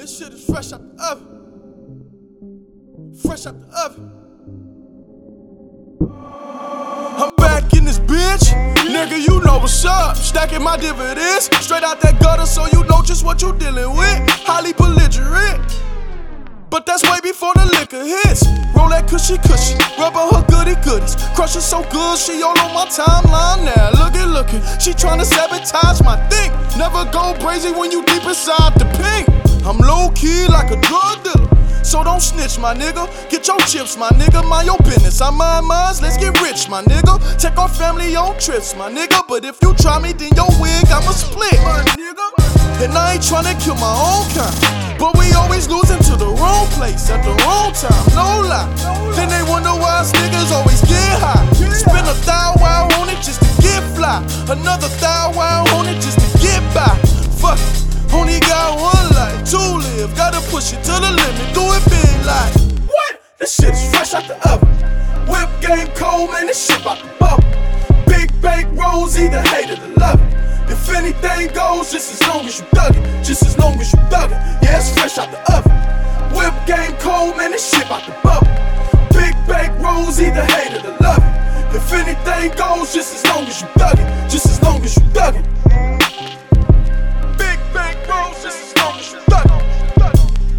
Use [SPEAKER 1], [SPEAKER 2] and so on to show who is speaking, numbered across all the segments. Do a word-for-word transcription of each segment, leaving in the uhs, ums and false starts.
[SPEAKER 1] This shit is fresh out the oven. Fresh out the oven. I'm back in this bitch. Nigga, you know what's up. Stacking my dividends. Straight out that gutter, so you know just what you dealing with. Highly belligerent. But that's way before the liquor hits. Roll that cushy cushy, rub on her goody goodies. Crush her so good, she all on my timeline now. Look at looking, she tryna sabotage my thing. Never go crazy when you deep inside the pink. I'm low key like a drug dealer, so don't snitch, my nigga. Get your chips, my nigga, mind your business. I mind mine, let's get rich, my nigga. Take our family on trips, my nigga. But if you try me, then your wig I'ma split, my nigga. And I ain't tryna kill my own kind, but we always losing to the wrong place at the wrong time, no lie. Then they wonder why us niggas always get high. Spend a thou wow on it just to get fly. Another thou wow on it just to get by. Fuck it, only got one life to live. Gotta push it to the limit, do it big like. What? This shit is fresh out the oven. Whip game cold, man, this shit about to bubble. Big bank rolls, either hate it or love it. If anything goes, just as long as you dug it. Just as long as you dug it. Yeah, it's fresh out the oven. Whip game cold, man, this shit about to bubble. Big bank rolls, either hate it or love it. If anything goes, just as long as you dug it. Just as long as you dug it. Big bank rolls, just as long as you dug it.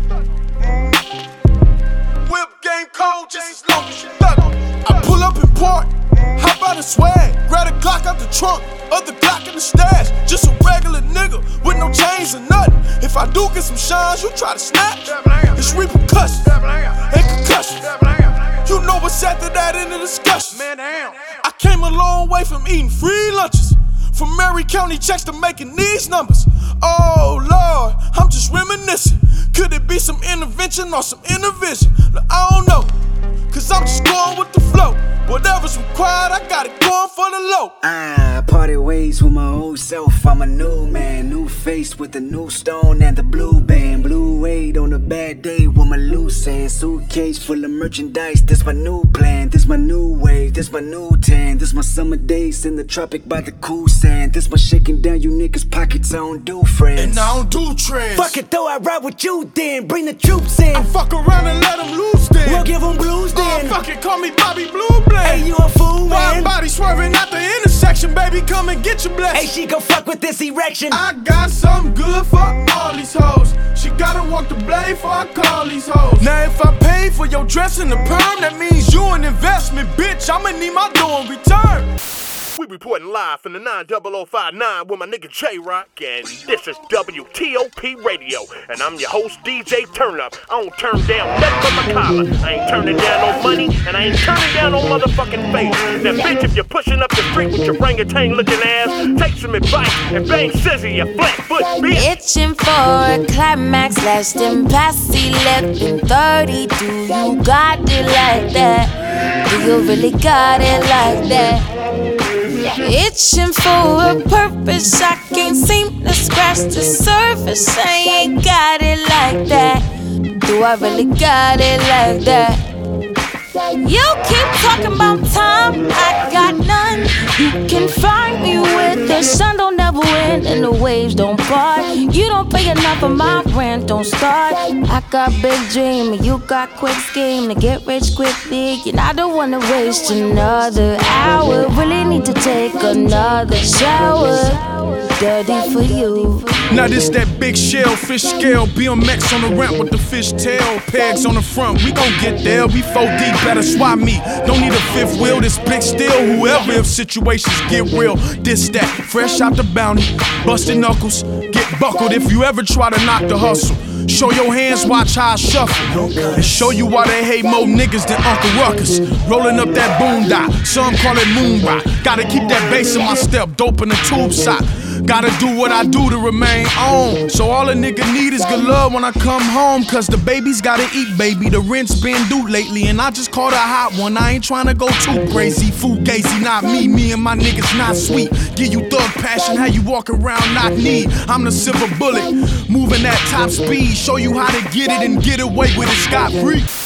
[SPEAKER 1] Whip game cold, just as long as you dug it. I pull up in park, hop out and swag. Grab a Glock out the trunk, other Glock in the stash. Just a regular nigga with no chains or nothing. If I do get some shines, you try to snatch. It's repercussions and concussions. You know what's after that in the discussion. I came a long way from eating free lunches, from Mary County checks to making these numbers. Oh Lord, I'm just reminiscing. Could it be some intervention or some intervision? Look, I don't know, cause I'm just going with the flow. Whatever's required, I got it going for the low.
[SPEAKER 2] I parted ways with my old self. I'm a new man, new face with the new stone and the blue band. Blue weight on a bad day with my loose hand. Suitcase full of merchandise, this my new plan. This my new wave, this my new tan. This my summer days in the tropic by the cool sand. This my shaking down you niggas' pockets, I don't do friends.
[SPEAKER 1] And I don't do trends.
[SPEAKER 2] Fuck it though, I ride with you then. Bring the troops in.
[SPEAKER 1] I fuck around and let them loose then.
[SPEAKER 2] We'll give them blues then.
[SPEAKER 1] Oh, fuck it, call me Bobby Blue Blend.
[SPEAKER 2] Hey, you a fool, man.
[SPEAKER 1] Wide body swerving at the intersection, baby, come and get your blessing.
[SPEAKER 2] Hey, she gon' fuck with this erection.
[SPEAKER 1] I got something good for all these hoes. She gotta walk the blade before I call these hoes. Now if I pay for your dress and the perm, that means you an investment, bitch. I'ma need my dough in return.
[SPEAKER 3] We reporting live from the nine oh oh five nine with my nigga J-Rock, and this is W T O P Radio, and I'm your host, D J Turnup. I don't turn down nothing but my collar. I ain't turning down no money, and I ain't turning down no motherfucking face. Now, bitch, if you're pushing up the street with your orangutan looking ass, take some advice and bang scissor, you flat foot bitch.
[SPEAKER 4] Itching for a climax, lasting past eleven thirty. Do you got it like that? Do you really got it like that? Itching for a purpose, I can't seem to scratch the surface. I ain't got it like that. Do I really got it like that? You keep talking about time, I got none. You can find me with the sun don't never win and the waves don't part. You don't pay enough for my rent, don't start. I got big dream and you got quick scheme to get rich quickly, and I don't wanna waste another hour. Really need to take another shower. Dirty for you.
[SPEAKER 1] Now this that big shell, fish scale, B M X on the ramp with the fish tail, pegs on the front. We gon' get there, we four deep, better swap me. Don't need a fifth wheel, this big steel. Whoever, if situations get real, this that fresh out the bounty, busted knuckles, get buckled if you ever try to knock the hustle. Show your hands, watch how I shuffle, and show you why they hate more niggas than Uncle Ruckus. Rolling up that boom dot, some call it moon rock. Gotta keep that bass in my step, dope in the tube sock. Gotta do what I do to remain on. So all a nigga need is good love when I come home, cause the babies gotta eat, baby. The rent's been due lately, and I just caught a hot one. I ain't tryna go too crazy. Fugazi, not me. Me and my niggas not sweet. Give you thug passion, how you walk around, not need. I'm the silver bullet, moving at top speed. Show you how to get it and get away with it scot free.